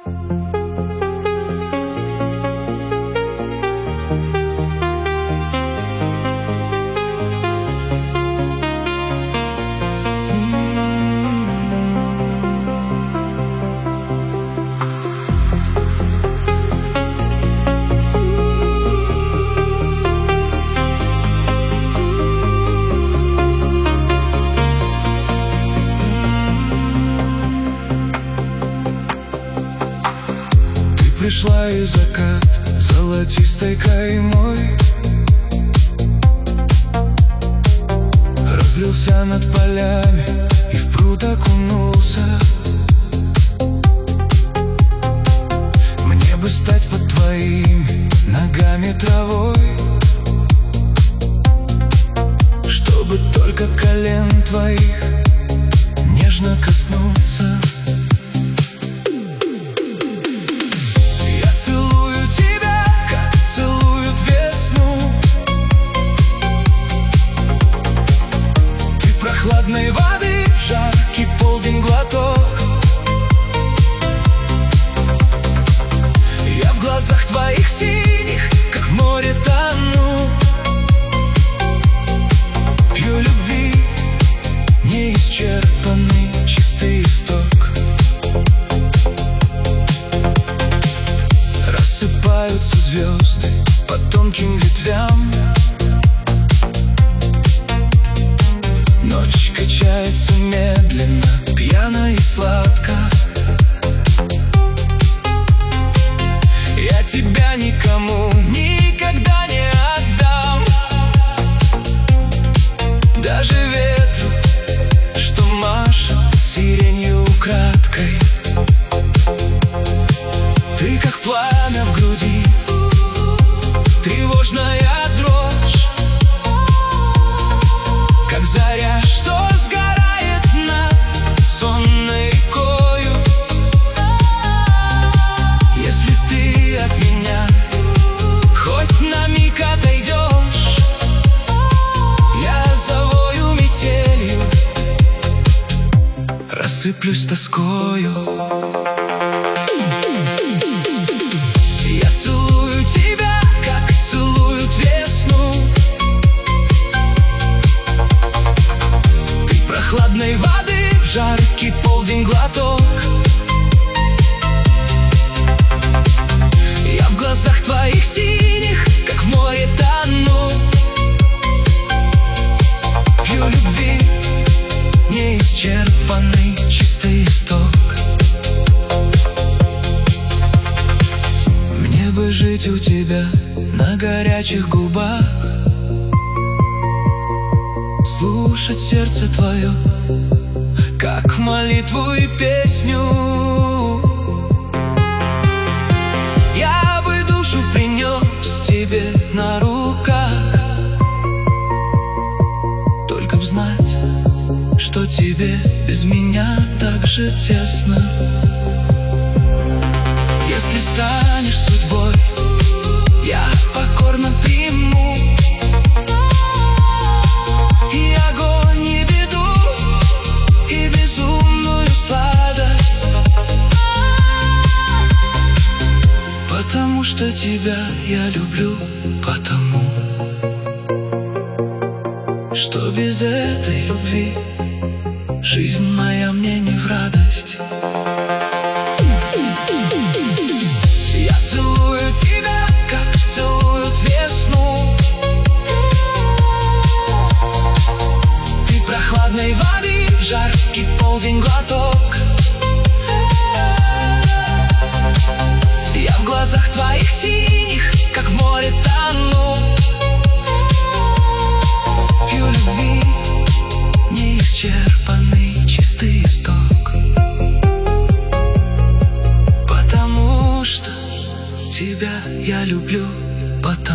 Пришла и закат золотистой каймой разлился над полями и в пруд окунулся. Мне бы стать под твоими ногами травой, чтобы только колен твоих нежно коснуться. Прохладной воды в жаркий полдень глоток. Я в глазах твоих синих, как в море тону. Пью любви неисчерпанный чистый исток. Рассыпаются звезды по тонким ветвям. Ночь качается медленно, пьяно и сладко. Я тебя никому никогда не отдам, даже ветру, что машет сиренью украдкой. Ты как пламя в груди, тревожная дрожь, как заря, что сгорает над сонной рекою. Если ты от меня хоть на миг отойдешь, я завою метелью, рассыплюсь тоскою. Я целую тебя, как целуют весну. Прохладной воды в жаркий полдень глоток. Я в глазах твоих синих, как в море тону. Пью любви неисчерпанный чистый исток. Мне бы жить у тебя на горячих губах, слушать сердце твое, как молитву и песню. Я бы душу принес тебе на руках, только б знать, что тебе без меня так же тесно. Если станешь судьбой, я покорно приму и огонь, и беду, и безумную сладость, потому что тебя я люблю, потому что без этой любви жизнь моя мне не в радость. Я целую тебя, как целуют весну. Ты прохладной воды в жаркий полдень глоток. Я в глазах твоих синих, как в море тону. Пью любви неисчерпанный чистый исток. Потому что тебя я люблю, потому